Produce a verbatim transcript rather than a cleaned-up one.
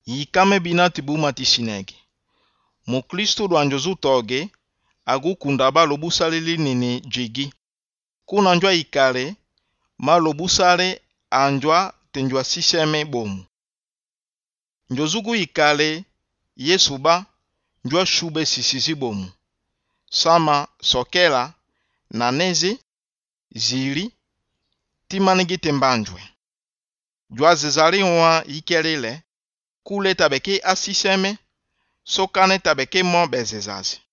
Yikame bina tibuma tishinegi. Mukristo dwanjozu toge agu kundaba lobusale linini jigi. Kuna njwa ikale ma lobusale anjwa tenjwa siseme bomu. Njozugu ikale yesuba njwa shube sisisi bomu. Sama sokela na nezi zili timanigi tembanjwe. Jwa zezali wa ikelele kule tabeke asiseme sokane tabeke mo bezezazi.